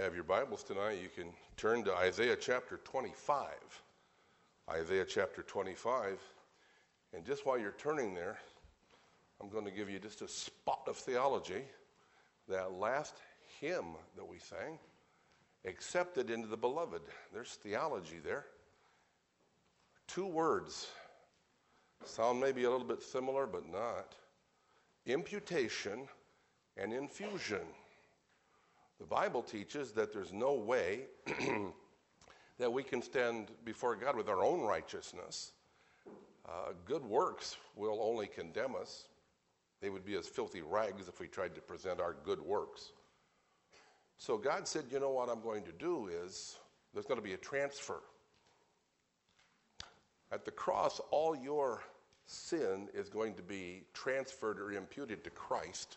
have your Bibles tonight, you can turn to Isaiah chapter 25. Isaiah chapter 25. And just while you're turning there, I'm going to give you just a spot of theology. That last hymn that we sang, accepted into the beloved. There's theology there. Two words. Sound maybe a little bit similar, but not. Imputation and infusion. The Bible teaches that there's no way that we can stand before God with our own righteousness. Good works will only condemn us. They would be as filthy rags if we tried to present our good works. So God said, you know what I'm going to do is, there's going to be a transfer. At the cross, all your sin is going to be transferred or imputed to Christ.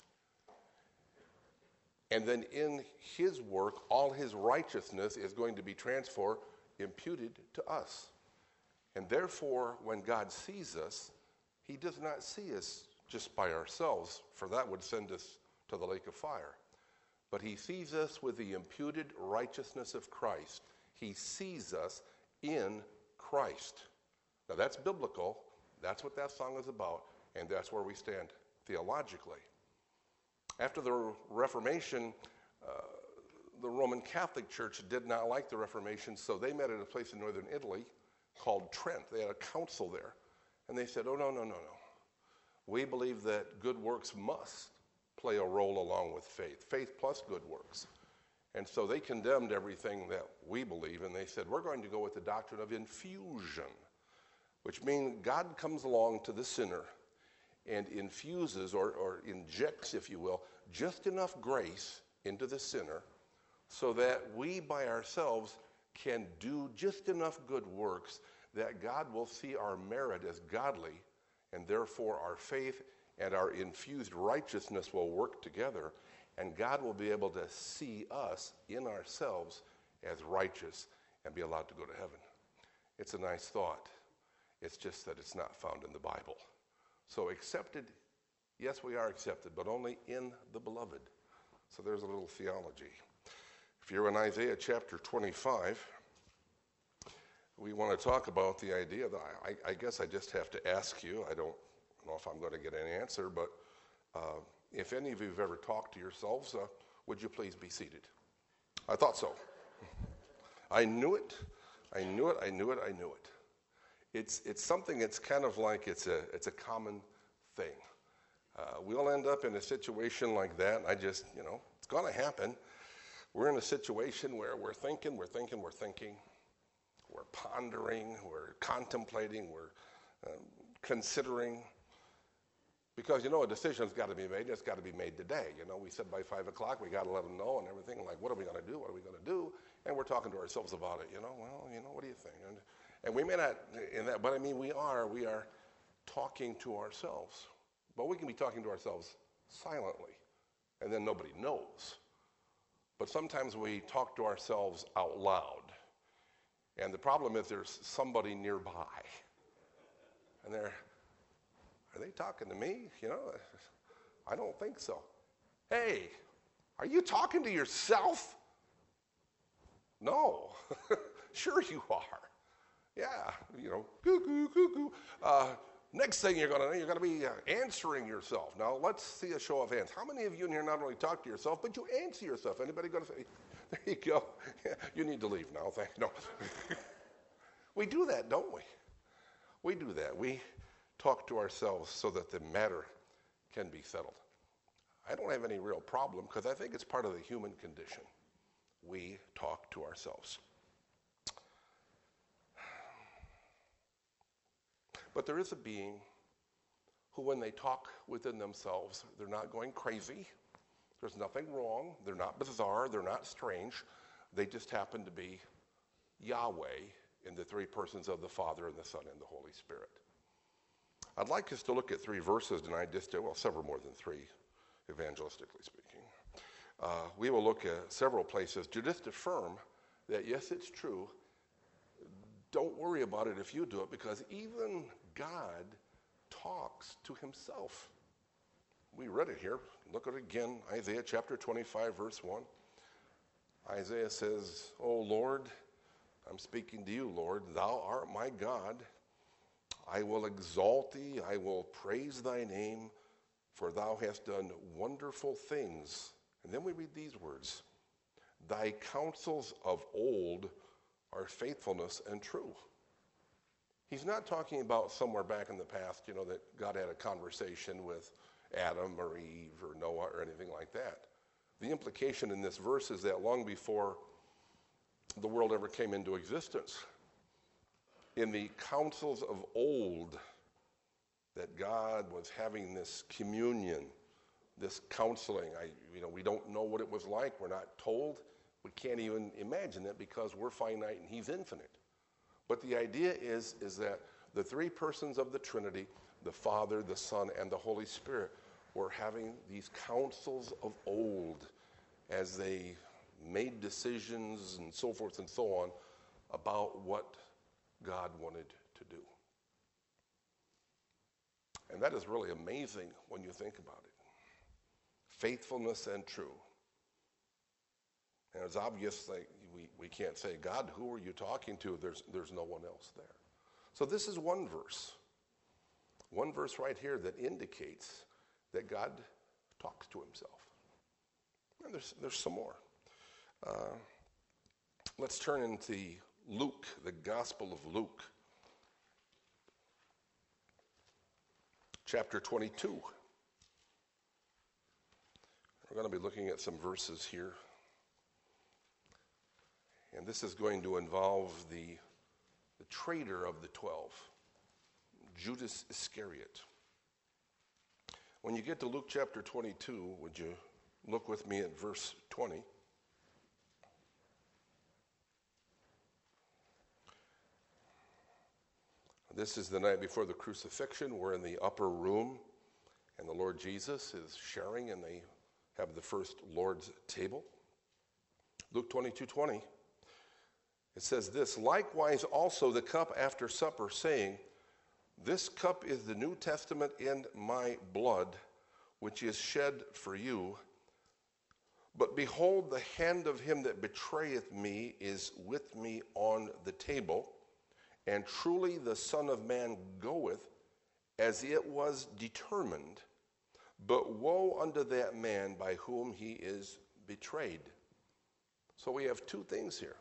And then in his work, all his righteousness is going to be transferred, imputed to us. And therefore, when God sees us, he does not see us just by ourselves, for that would send us to the lake of fire. But he sees us with the imputed righteousness of Christ. He sees us in Christ. Now that's biblical. That's what that song is about. And that's where we stand theologically. After the Reformation, the Roman Catholic Church did not like the Reformation, so they met at a place in northern Italy called Trent. They had a council there. And they said, oh, no. We believe that good works must play a role along with faith. Faith plus good works. And so they condemned everything that we believe, and they said, we're going to go with the doctrine of infusion, which means God comes along to the sinner and infuses or injects, if you will, just enough grace into the sinner so that we by ourselves can do just enough good works that God will see our merit as godly, and therefore our faith and our infused righteousness will work together, and God will be able to see us in ourselves as righteous and be allowed to go to heaven. It's a nice thought. It's just that it's not found in the Bible. So accepted, yes, we are accepted, but only in the beloved. So there's a little theology. If you're in Isaiah chapter 25, we want to talk about the idea that I guess I just have to ask you. I don't know if I'm going to get an answer, but if any of you have ever talked to yourselves, would you please be seated? I thought so. I knew it. It's something that's kind of like it's a common thing. We'll end up in a situation like that. It's going to happen. We're in a situation where we're thinking. We're pondering. We're contemplating. We're considering. Because, a decision's got to be made. It's got to be made today. We said by 5 o'clock, we got to let them know and everything. Like, what are we going to do? What are we going to do? And we're talking to ourselves about it. What do you think? And we may not in that, but we are talking to ourselves. But we can be talking to ourselves silently, and then nobody knows. But sometimes we talk to ourselves out loud. And the problem is there's somebody nearby. And are they talking to me? I don't think so. Hey, are you talking to yourself? No. Sure you are. Yeah, cuckoo. Next thing you're going to be answering yourself. Now, let's see a show of hands. How many of you in here not only talk to yourself, but you answer yourself? Anybody going to say, there you go. Yeah, you need to leave now. No. We do that, don't we? We do that. We talk to ourselves so that the matter can be settled. I don't have any real problem because I think it's part of the human condition. We talk to ourselves. But there is a being who, when they talk within themselves, they're not going crazy. There's nothing wrong. They're not bizarre. They're not strange. They just happen to be Yahweh in the three persons of the Father and the Son and the Holy Spirit. I'd like us to look at 3 verses tonight, several more than 3, evangelistically speaking. We will look at several places to just affirm that, yes, it's true. Don't worry about it if you do it, because even God talks to himself. We read it here. Look at it again, Isaiah chapter 25, verse 1. Isaiah says, "O Lord," I'm speaking to you, Lord, "thou art my God. I will exalt thee, I will praise thy name, for thou hast done wonderful things." And then we read these words, "Thy counsels of old are faithfulness and true." He's not talking about somewhere back in the past, that God had a conversation with Adam or Eve or Noah or anything like that. The implication in this verse is that long before the world ever came into existence, in the councils of old, that God was having this communion, this counseling. We don't know what it was like. We're not told. We can't even imagine it because we're finite and he's infinite. But the idea is that the three persons of the Trinity, the Father, the Son, and the Holy Spirit, were having these councils of old as they made decisions and so forth and so on about what God wanted to do. And that is really amazing when you think about it. Faithfulness and true. And it's obvious that we can't say, "God, who are you talking to?" There's no one else there. So this is one verse right here that indicates that God talks to himself. And there's some more. Let's turn into Luke, the Gospel of Luke, chapter 22. We're going to be looking at some verses here. And this is going to involve the traitor of the 12, Judas Iscariot. When you get to Luke chapter 22, would you look with me at verse 20? This is the night before the crucifixion. We're in the upper room, and the Lord Jesus is sharing, and they have the first Lord's table. Luke 22:20. It says this, "Likewise also the cup after supper, saying, This cup is the New Testament in my blood, which is shed for you. But behold, the hand of him that betrayeth me is with me on the table. And truly the Son of Man goeth as it was determined. But woe unto that man by whom he is betrayed." So we have two things here.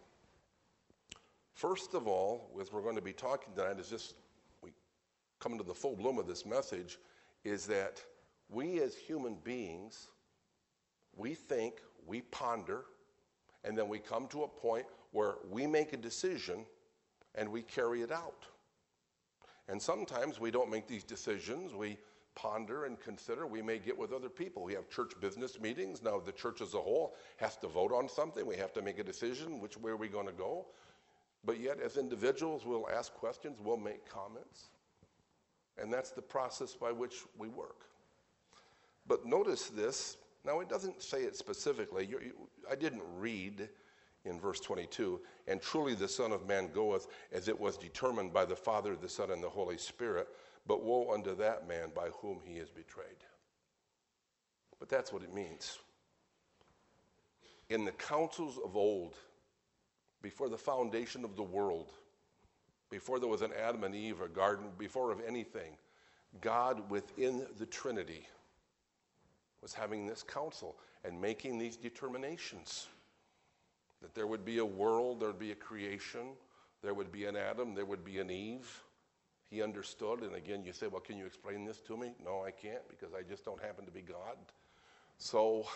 First of all, as we're going to be talking tonight, we come to the full bloom of this message, is that we as human beings, we think, we ponder, and then we come to a point where we make a decision and we carry it out. And sometimes we don't make these decisions. We ponder and consider. We may get with other people. We have church business meetings. Now the church as a whole has to vote on something. We have to make a decision, which way are we going to go? But yet as individuals, we'll ask questions, we'll make comments. And that's the process by which we work. But notice this. Now it doesn't say it specifically. I didn't read in verse 22, "And truly the Son of Man goeth as it was determined by the Father, the Son, and the Holy Spirit. But woe unto that man by whom he is betrayed." But that's what it means. In the councils of old, before the foundation of the world, before there was an Adam and Eve, a garden, before of anything, God within the Trinity was having this counsel and making these determinations. That there would be a world, there would be a creation, there would be an Adam, there would be an Eve. He understood, and again you say, "Well, can you explain this to me?" No, I can't, because I just don't happen to be God. So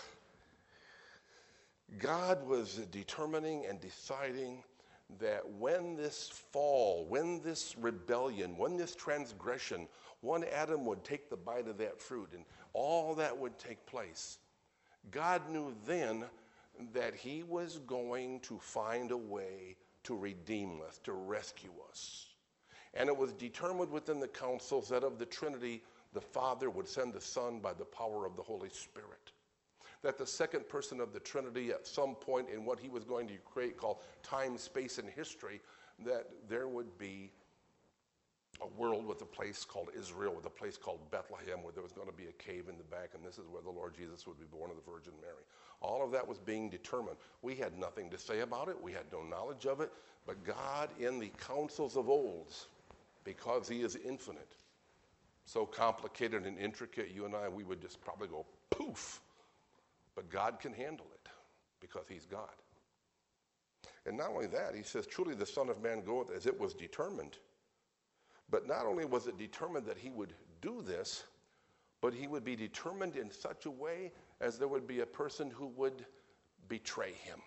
God was determining and deciding that when this fall, when this rebellion, when this transgression, one Adam would take the bite of that fruit and all that would take place, God knew then that he was going to find a way to redeem us, to rescue us. And it was determined within the councils that of the Trinity, the Father would send the Son by the power of the Holy Spirit. That the second person of the Trinity at some point in what he was going to create called time, space, and history, that there would be a world with a place called Israel, with a place called Bethlehem, where there was going to be a cave in the back, and this is where the Lord Jesus would be born of the Virgin Mary. All of that was being determined. We had nothing to say about it. We had no knowledge of it. But God, in the councils of old, because he is infinite, so complicated and intricate, you and I, we would just probably go poof. But God can handle it because he's God. And not only that, he says, truly the Son of Man goeth as it was determined. But not only was it determined that he would do this, but he would be determined in such a way as there would be a person who would betray him.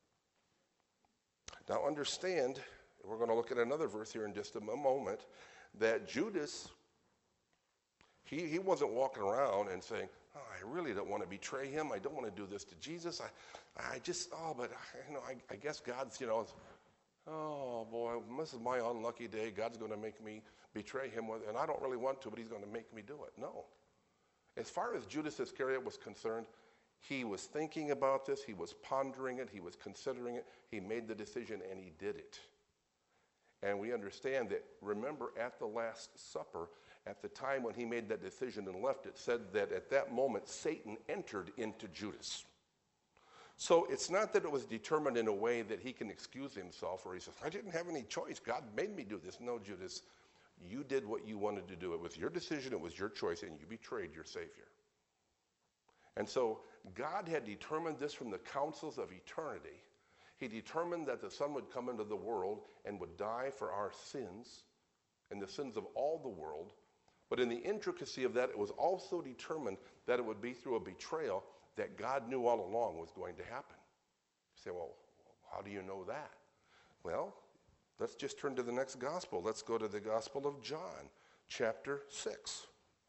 Now understand, we're going to look at another verse here in just a moment, that Judas, he wasn't walking around and saying, oh, I really don't want to betray him. I don't want to do this to Jesus. I guess God's, oh boy, this is my unlucky day. God's going to make me betray him, and I don't really want to, but he's going to make me do it. No. As far as Judas Iscariot was concerned, he was thinking about this, he was pondering it, he was considering it, he made the decision, and he did it. And we understand that, remember, at the Last Supper, at the time when he made that decision and left, it said that at that moment, Satan entered into Judas. So it's not that it was determined in a way that he can excuse himself, or he says, I didn't have any choice, God made me do this. No, Judas, you did what you wanted to do. It was your decision, it was your choice, and you betrayed your Savior. And so God had determined this from the councils of eternity. He determined that the Son would come into the world and would die for our sins and the sins of all the world. But in the intricacy of that, it was also determined that it would be through a betrayal that God knew all along was going to happen. You say, well, how do you know that? Well, let's just turn to the next gospel. Let's go to the Gospel of John, chapter 6.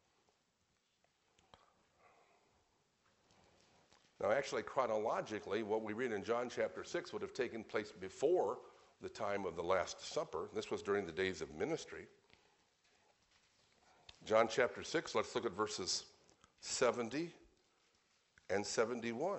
Now, actually, chronologically, what we read in John chapter 6 would have taken place before the time of the Last Supper. This was during the days of ministry. John chapter 6, let's look at verses 70 and 71.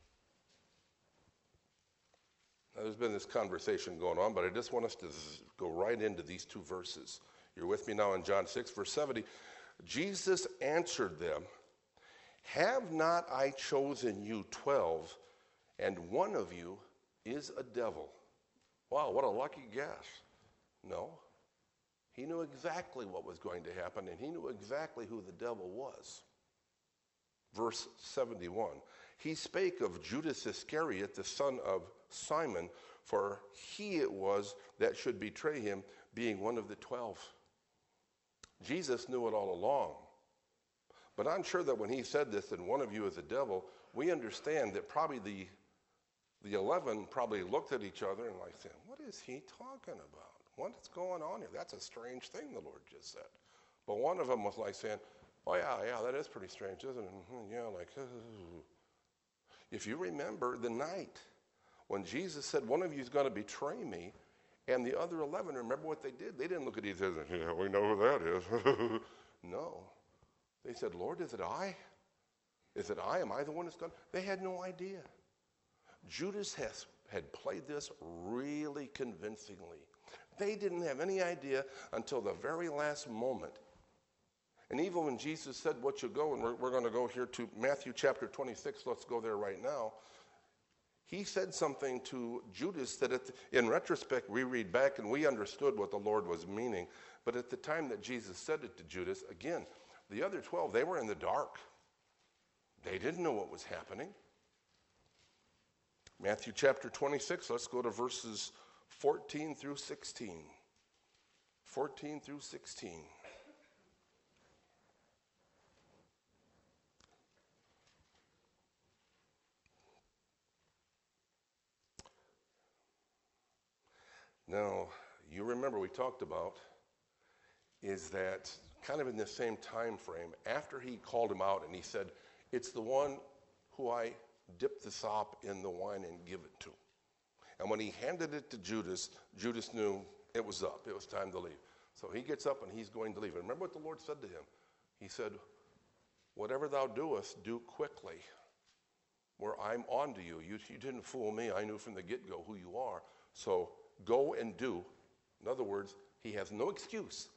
Now, there's been this conversation going on, but I just want us to go right into these two verses. You're with me now in John 6, verse 70. Jesus answered them, have not I chosen you 12, and one of you is a devil? Wow, what a lucky guess. No. He knew exactly what was going to happen, and he knew exactly who the devil was. Verse 71, he spake of Judas Iscariot, the son of Simon, for he it was that should betray him, being one of the 12. Jesus knew it all along. But I'm sure that when he said this, and one of you is a devil, we understand that probably the 11 probably looked at each other and like saying, what is he talking about? What's going on here? That's a strange thing the Lord just said. But one of them was like saying, oh yeah, that is pretty strange, isn't it? Yeah, like, if you remember the night when Jesus said, one of you is going to betray me, and the other 11, remember what they did? They didn't look at each other and say, yeah, we know who that is. No. They said, Lord, is it I? Is it I? Am I the one that's gone? They had no idea. Judas had played this really convincingly. They didn't have any idea until the very last moment. And even when Jesus said, what you go, and we're going to go here to Matthew chapter 26, let's go there right now. He said something to Judas that in retrospect, we read back and we understood what the Lord was meaning. But at the time that Jesus said it to Judas, again, the other 12, they were in the dark. They didn't know what was happening. Matthew chapter 26, let's go to verses 14 through 16. 14 through 16. Now, you remember we talked about is that kind of in the same time frame, after he called him out and he said, it's the one who I dip the sop in the wine and give it to. And when he handed it to Judas, Judas knew it was up. It was time to leave. So he gets up and he's going to leave. And remember what the Lord said to him. He said, whatever thou doest, do quickly. Where I'm on to you. You didn't fool me. I knew from the get-go who you are. So go and do. In other words, he has no excuse.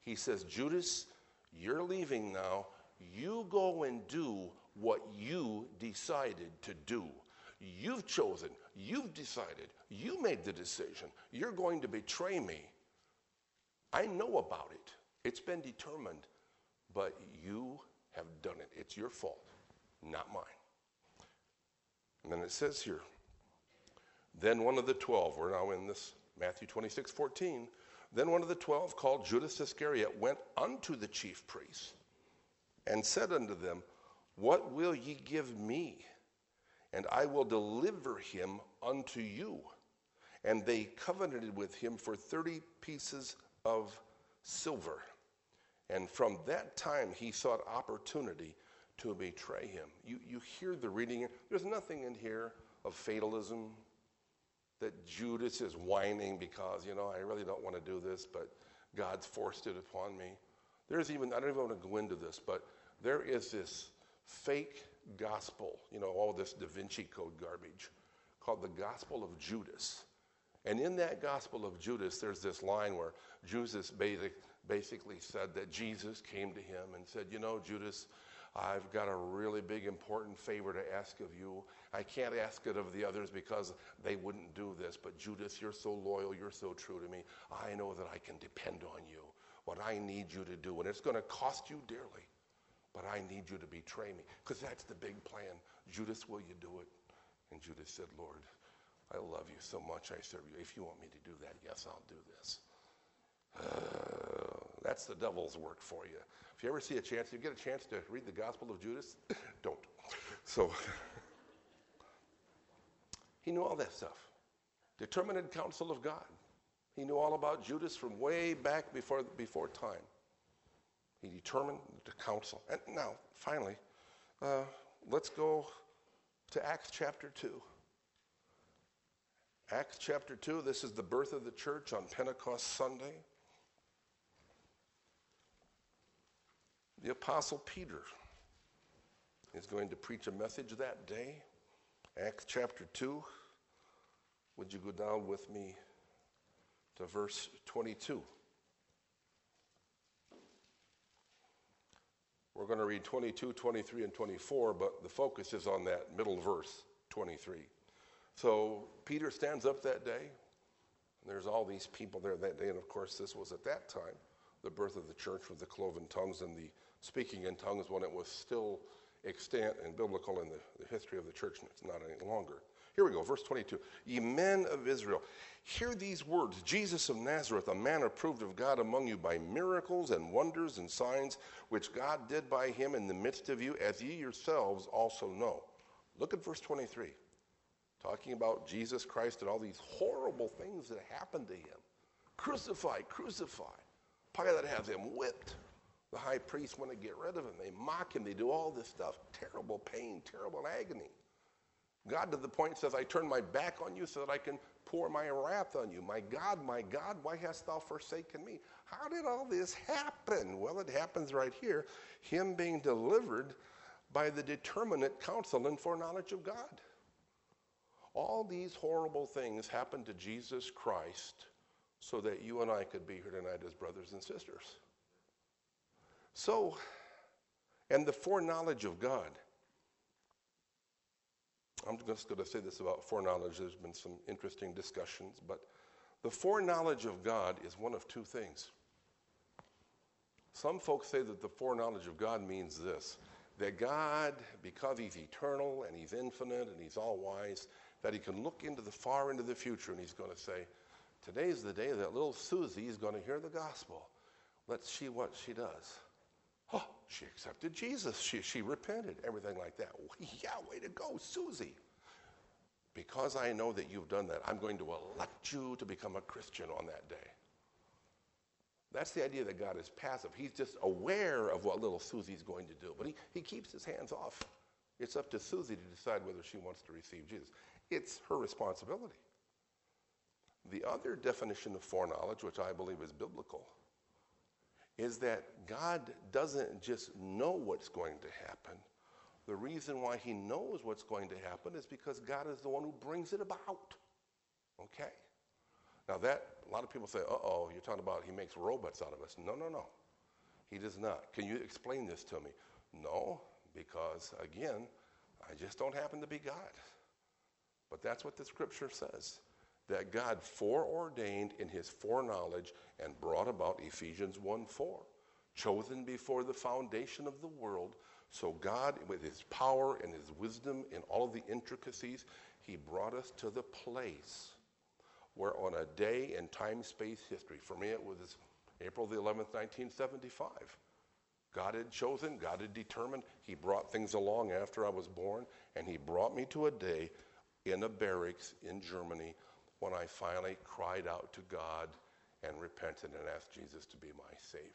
He says, Judas, you're leaving now. You go and do what you decided to do. You've chosen. You've decided. You made the decision. You're going to betray me. I know about it. It's been determined. But you have done it. It's your fault, not mine. And then it says here, then one of the 12, we're now in this Matthew 26:14. Then one of the 12, called Judas Iscariot, went unto the chief priests and said unto them, what will ye give me? And I will deliver him unto you. And they covenanted with him for 30 pieces of silver. And from that time he sought opportunity to betray him. You hear the reading. There's nothing in here of fatalism, that Judas is whining because, I really don't want to do this, but God's forced it upon me. I don't even want to go into this, but there is this fake gospel, all this Da Vinci Code garbage, called the Gospel of Judas. And in that Gospel of Judas, there's this line where Judas basically said that Jesus came to him and said, Judas, I've got a really big, important favor to ask of you. I can't ask it of the others because they wouldn't do this. But Judas, you're so loyal, you're so true to me. I know that I can depend on you. What I need you to do, and it's going to cost you dearly, but I need you to betray me, because that's the big plan. Judas, will you do it? And Judas said, Lord, I love you so much, I serve you. If you want me to do that, yes, I'll do this. That's the devil's work for you. If you ever see a chance, you get a chance to read the Gospel of Judas, don't. So he knew all that stuff. Determinate counsel of God. He knew all about Judas from way back before time. He determined the counsel. And now, finally, let's go to Acts chapter 2. Acts chapter 2, this is the birth of the church on Pentecost Sunday. The Apostle Peter is going to preach a message that day. Acts chapter 2. Would you go down with me to verse 22? We're going to read 22, 23, and 24, but the focus is on that middle verse, 23. So Peter stands up that day, and there's all these people there that day, and of course this was at that time the birth of the church with the cloven tongues and the speaking in tongues when it was still extant and biblical in the history of the church, and it's not any longer. Here we go, verse 22. Ye men of Israel, hear these words. Jesus of Nazareth, a man approved of God among you by miracles and wonders and signs, which God did by him in the midst of you, as ye yourselves also know. Look at verse 23. Talking about Jesus Christ and all these horrible things that happened to him. Crucify, crucify. Pilate has him whipped. The high priest want to get rid of him. They mock him. They do all this stuff. Terrible pain, terrible agony. God to the point says, I turn my back on you so that I can pour my wrath on you. My God, why hast thou forsaken me? How did all this happen? Well, it happens right here. Him being delivered by the determinate counsel and foreknowledge of God. All these horrible things happened to Jesus Christ so that you and I could be here tonight as brothers and sisters. So, and the foreknowledge of God. I'm just going to say this about foreknowledge. There's been some interesting discussions, but the foreknowledge of God is one of two things. Some folks say that the foreknowledge of God means this, that God, because he's eternal and he's infinite and he's all-wise, that he can look far into the future and he's going to say, today's the day that little Susie is going to hear the gospel. Let's see what she does. Oh, she accepted Jesus. She repented, everything like that. Yeah, way to go, Susie. Because I know that you've done that, I'm going to elect you to become a Christian on that day. That's the idea that God is passive. He's just aware of what little Susie's going to do, but he keeps his hands off. It's up to Susie to decide whether she wants to receive Jesus. It's her responsibility. The other definition of foreknowledge, which I believe is biblical, is that God doesn't just know what's going to happen. The reason why he knows what's going to happen is because God is the one who brings it about. Okay? Now that, a lot of people say, uh-oh, you're talking about he makes robots out of us. No, no, no. He does not. Can you explain this to me? No, because again, I just don't happen to be God. But that's what the scripture says, that God foreordained in his foreknowledge and brought about Ephesians 1:4, chosen before the foundation of the world. So God, with his power and his wisdom in all of the intricacies, he brought us to the place where on a day in time, space, history, for me it was April the 11th, 1975. God had chosen, God had determined, he brought things along after I was born, and he brought me to a day in a barracks in Germany when I finally cried out to God and repented and asked Jesus to be my Savior.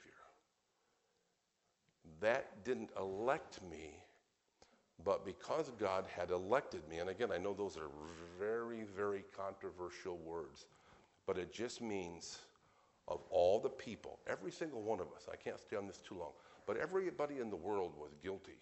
That didn't elect me, but because God had elected me, and again, I know those are very, very controversial words, but it just means of all the people, every single one of us, I can't stay on this too long, but everybody in the world was guilty.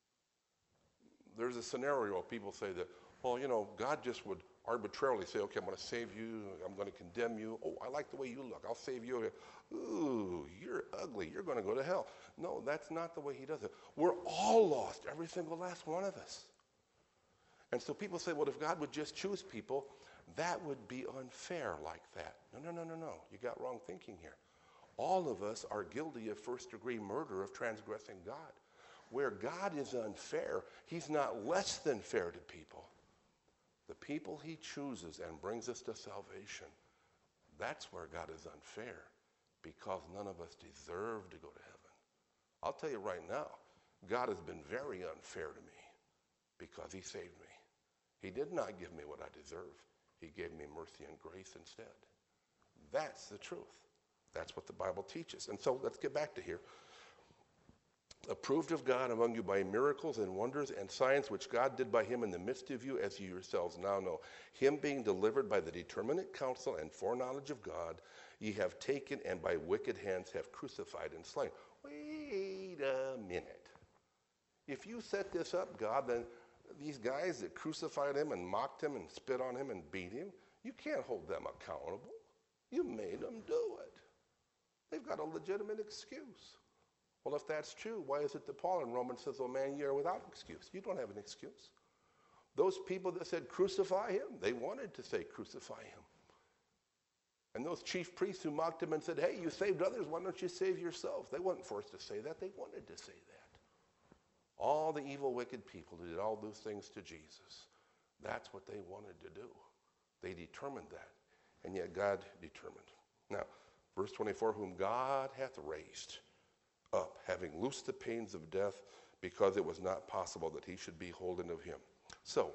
There's a scenario where people say that, well, you know, God just would arbitrarily say, okay, I'm going to save you, I'm going to condemn you. Oh, I like the way you look, I'll save you. Ooh, you're ugly, you're going to go to hell. No, that's not the way he does it. We're all lost, every single last one of us. And so people say, well, if God would just choose people, that would be unfair like that. No, no, no, no, no. You got wrong thinking here. All of us are guilty of first-degree murder, of transgressing God. Where God is unfair, he's not less than fair to people. The people he chooses and brings us to salvation, that's where God is unfair, because none of us deserve to go to heaven. I'll tell you right now, God has been very unfair to me because he saved me. He did not give me what I deserve. He gave me mercy and grace instead. That's the truth. That's what the Bible teaches. And so let's get back to here. Approved of God among you by miracles and wonders and signs which God did by him in the midst of you, as you yourselves now know. Him being delivered by the determinate counsel and foreknowledge of God, ye have taken and by wicked hands have crucified and slain. Wait a minute. If you set this up, God, then these guys that crucified him and mocked him and spit on him and beat him, you can't hold them accountable. You made them do it. They've got a legitimate excuse. Well, if that's true, why is it that Paul in Romans says, oh man, you're without excuse? You don't have an excuse. Those people that said crucify him, they wanted to say crucify him. And those chief priests who mocked him and said, hey, you saved others, why don't you save yourself? They weren't forced to say that, they wanted to say that. All the evil, wicked people who did all those things to Jesus, that's what they wanted to do. They determined that, and yet God determined. Now, verse 24, whom God hath raised up, having loosed the pains of death, because it was not possible that he should be holden of him. So,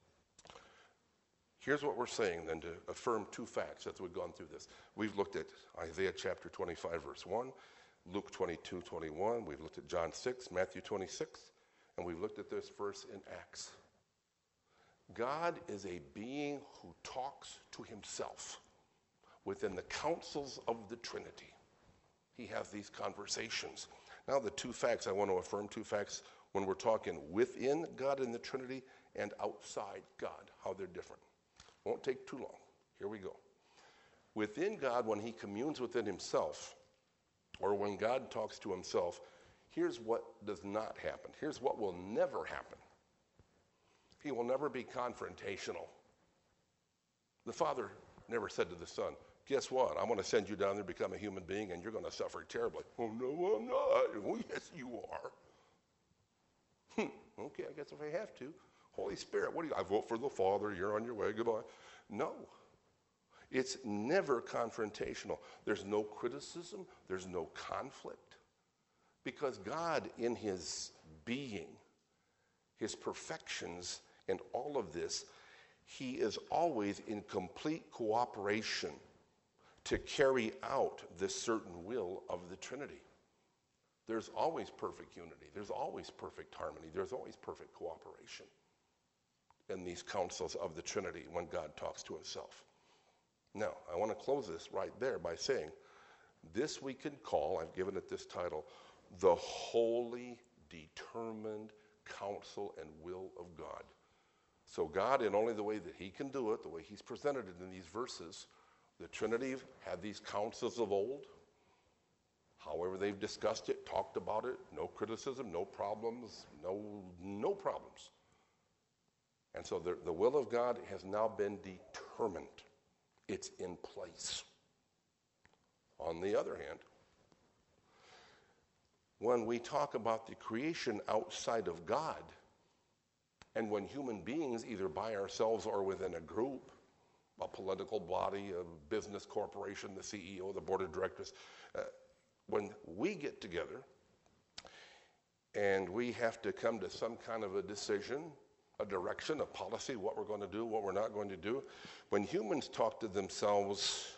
here's what we're saying then to affirm two facts as we've gone through this. We've looked at Isaiah chapter 25, verse 1, Luke 22, 21. We've looked at John 6, Matthew 26, and we've looked at this verse in Acts. God is a being who talks to himself within the counsels of the Trinity. He has these conversations. Now the two facts, I want to affirm two facts when we're talking within God in the Trinity and outside God, how they're different. Won't take too long. Here we go. Within God, when he communes within himself, or when God talks to himself, here's what does not happen. Here's what will never happen. He will never be confrontational. The Father never said to the Son, guess what? I'm going to send you down there to become a human being, and you're going to suffer terribly. Oh, no, I'm not. Oh, yes, you are. Okay, I guess if I have to. Holy Spirit, what do you, I vote for the Father, you're on your way, goodbye. No. It's never confrontational. There's no criticism. There's no conflict. Because God, in his being, his perfections, and all of this, he is always in complete cooperation to carry out this certain will of the Trinity. There's always perfect unity. There's always perfect harmony. There's always perfect cooperation in these counsels of the Trinity when God talks to himself. Now, I want to close this right there by saying, this we can call, I've given it this title, the holy, determined counsel and will of God. So God, in only the way that he can do it, the way he's presented it in these verses, The Trinity had these councils of old. However they've discussed it, talked about it, no criticism, no problems, no problems. And so the will of God has now been determined. It's in place. On the other hand, when we talk about the creation outside of God, and when human beings, either by ourselves or within a group, a political body, a business corporation, the CEO, the board of directors, when we get together and we have to come to some kind of a decision, a direction, a policy, what we're going to do, what we're not going to do, when humans talk to themselves,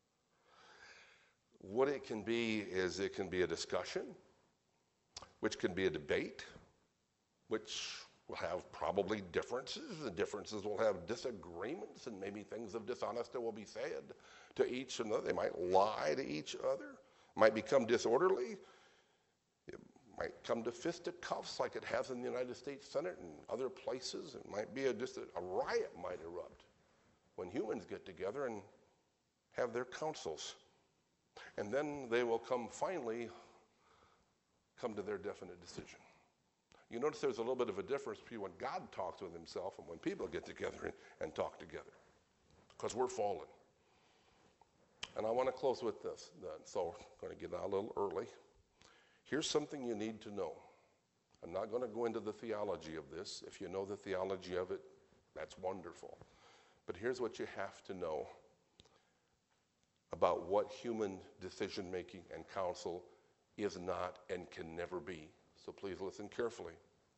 what it can be is it can be a discussion, which can be a debate, which will have probably differences. The differences will have disagreements, and maybe things of dishonesty will be said to each another. They might lie to each other. It might become disorderly. It might come to fisticuffs like it has in the United States Senate and other places. It might be just a riot might erupt when humans get together and have their councils. And then they will finally come to their definite decision. You notice there's a little bit of a difference between when God talks with himself and when people get together and talk together, because we're fallen. And I want to close with this then. So I'm going to get out a little early. Here's something you need to know. I'm not going to go into the theology of this. If you know the theology of it, that's wonderful. But here's what you have to know about what human decision-making and counsel is not and can never be. So please listen carefully.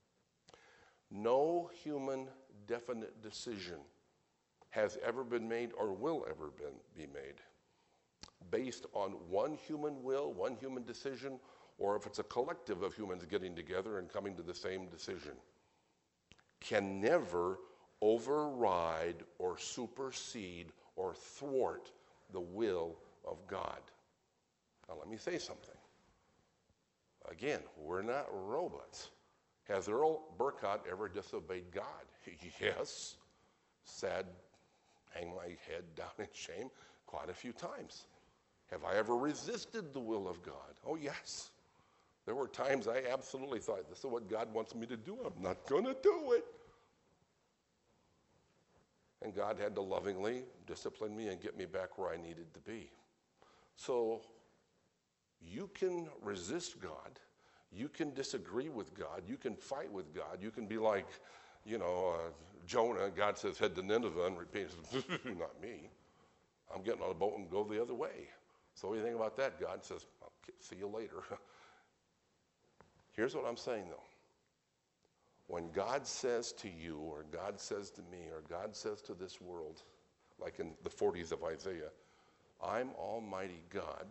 No human definite decision has ever been made or will ever be made based on one human will, one human decision, or if it's a collective of humans getting together and coming to the same decision, can never override or supersede or thwart the will of God. Now let me say something. Again, we're not robots. Has Earl Burkott ever disobeyed God? Yes. Sad, hang my head down in shame quite a few times. Have I ever resisted the will of God? Oh, yes. There were times I absolutely thought, this is what God wants me to do. I'm not going to do it. And God had to lovingly discipline me and get me back where I needed to be. So you can resist God. You can disagree with God. You can fight with God. You can be like, Jonah. God says, head to Nineveh, and repeats, not me. I'm getting on a boat and go the other way. So what do you think about that? God says, I'll see you later. Here's what I'm saying, though. When God says to you, or God says to me, or God says to this world, like in the 40s of Isaiah, I'm Almighty God.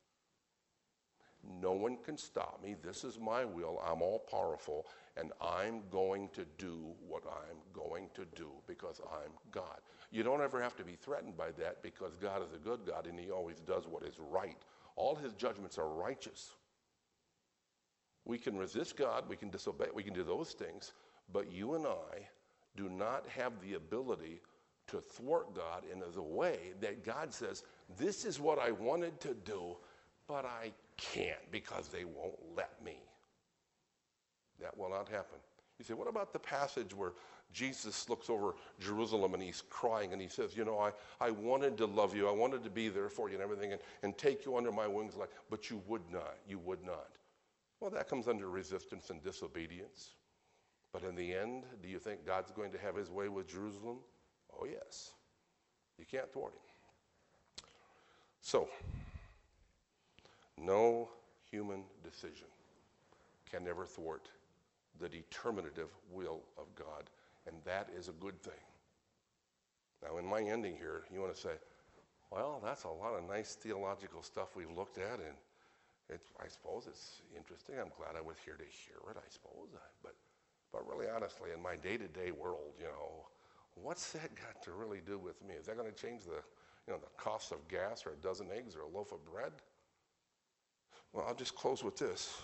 No one can stop me. This is my will. I'm all powerful, and I'm going to do what I'm going to do because I'm God. You don't ever have to be threatened by that because God is a good God, and he always does what is right. All his judgments are righteous. We can resist God, we can disobey, we can do those things, but you and I do not have the ability to thwart God in a way that God says, this is what I wanted to do, but I can't because they won't let me. That will not happen. You say, what about the passage where Jesus looks over Jerusalem and he's crying and he says, I wanted to love you, I wanted to be there for you and everything and take you under my wings, but you would not. Well, that comes under resistance and disobedience. But in the end, do you think God's going to have his way with Jerusalem? Oh, yes. You can't thwart him. So, no human decision can ever thwart the determinative will of God, and that is a good thing. Now, in my ending here, you want to say, well, that's a lot of nice theological stuff we've looked at, and I suppose it's interesting. I'm glad I was here to hear it, I suppose. But really, honestly, in my day-to-day world, what's that got to really do with me? Is that going to change the cost of gas or a dozen eggs or a loaf of bread? Well, I'll just close with this.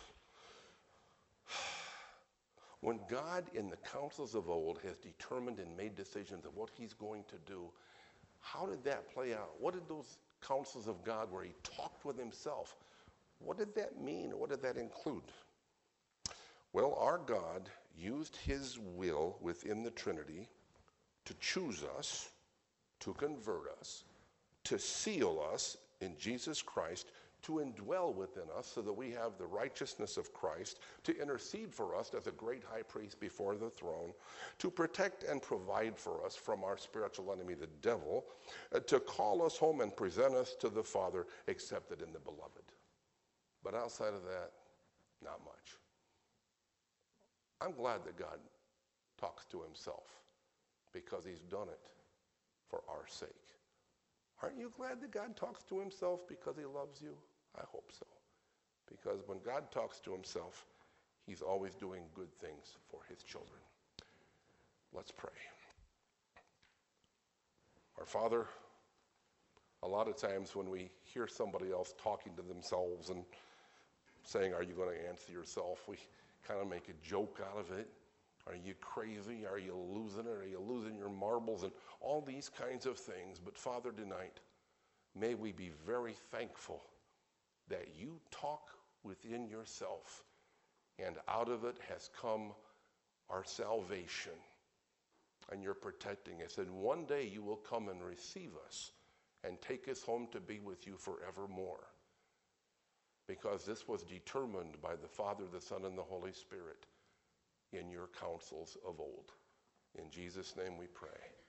When God in the councils of old has determined and made decisions of what he's going to do, How did that play out? What did those counsels of God where he talked with himself, what did that mean? What did that include? Well, our God used his will within the Trinity to choose us, to convert us, to seal us in Jesus Christ, to indwell within us so that we have the righteousness of Christ, to intercede for us as a great high priest before the throne, to protect and provide for us from our spiritual enemy, the devil, to call us home and present us to the Father, accepted in the beloved. But outside of that, not much. I'm glad that God talks to himself because he's done it for our sake. Aren't you glad that God talks to himself because he loves you? I hope so. Because when God talks to himself, he's always doing good things for his children. Let's pray. Our Father, a lot of times when we hear somebody else talking to themselves and saying, are you going to answer yourself? We kind of make a joke out of it. Are you crazy? Are you losing it? Are you losing your marbles? And all these kinds of things. But Father, tonight, may we be very thankful that you talk within yourself, and out of it has come our salvation, and you're protecting us. And one day you will come and receive us and take us home to be with you forevermore. Because this was determined by the Father, the Son, and the Holy Spirit in your counsels of old. In Jesus' name we pray.